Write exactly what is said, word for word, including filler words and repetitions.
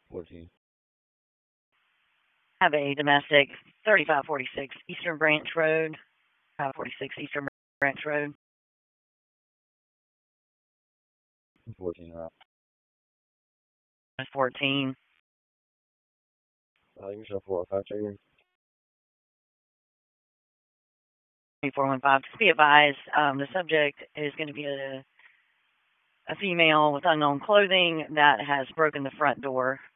fourteen. Have a domestic, thirty-five forty-six Eastern Branch Road, five forty-six Eastern Branch Road. fourteen, right. fourteen. Uh, you can show four oh five trigger. four one five. Just be advised, um, the subject is going to be a, a female with unknown clothing that has broken the front door